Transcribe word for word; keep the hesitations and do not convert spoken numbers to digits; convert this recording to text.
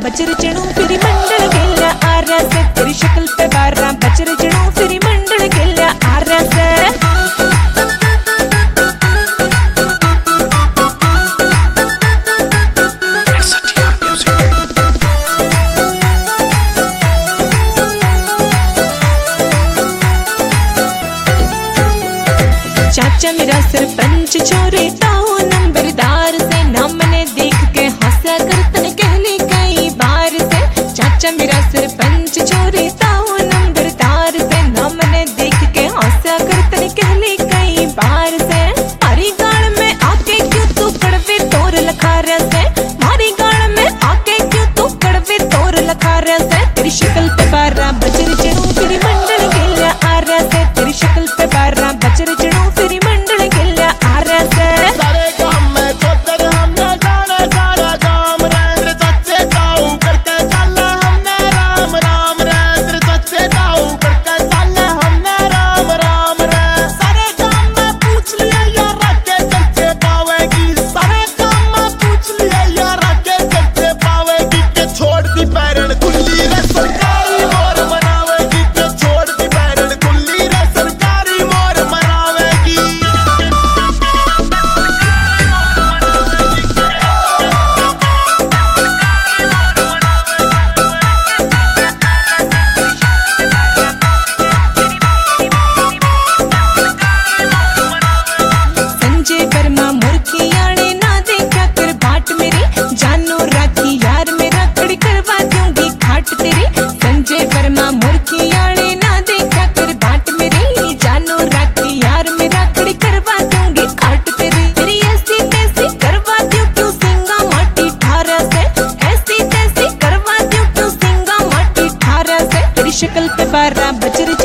Buzzer जणू free मंडल गेल्या आर्या से, तेरी शक्ल पे बारह बजर जणू फिरी मंडल गेल्या आर्या से। चाचा मेरा सरपंच छोरे ताऊ नंबरदार से, नाम मैंने देख के हंसा करतन कहली कई बार से। चाचा मेरा सरपंच छोरे ताऊ नंबरदार से, नाम मैंने देख के हंसा करतन कहली कई बार से। हरी गाड़ में आके क्यों तू कड़वे तोर लखार से, हरी गाड़ में आके क्यों तू कड़वे तोर लखार से। तेरी शक्ल पे बारह बजर जणू फिरी मंडल गेल्या आर्या से, तेरी शक्ल पे बारह बजर जणू फिरी मंडल गेल्या आर्या से। सारे काम में चौधर हमने जाने सारा काम रेंद्र सच्चे ताऊ करके चल हमने राम राम रेंद्र सच्चे ताऊ करके चल हमने राम राम रे। सारे काम में पूछ लिए यार के चलते पावेगी, सारे काम में पूछ लिए यार के चलते पावेगी। के छोड़ दी पैरण खुली रे सरकारी मोर मनावेगी, के छोड़ दी पैरण खुली रे सरकारी मोर मनावेगी। संजय वर्मा मुर्खी आने ना देखा कर बाट मेरी, जानो राखी यार मेरा खड़ी करवा दूंगी खाट तेरी। संजय वर्मा मुर्खी आने ना देखा कर बाट मेरी, जानो राखी यार मेरा खड़ी करवा दूंगी खाट तेरी। तेरी ऐसी तैसी करवा दूं क्यों सिंगा माटी ठारा से, ऐसी तैसी करवा दूं क्यों सिंगा माटी ठारा से। तेरी शक्ल पे बारह बजर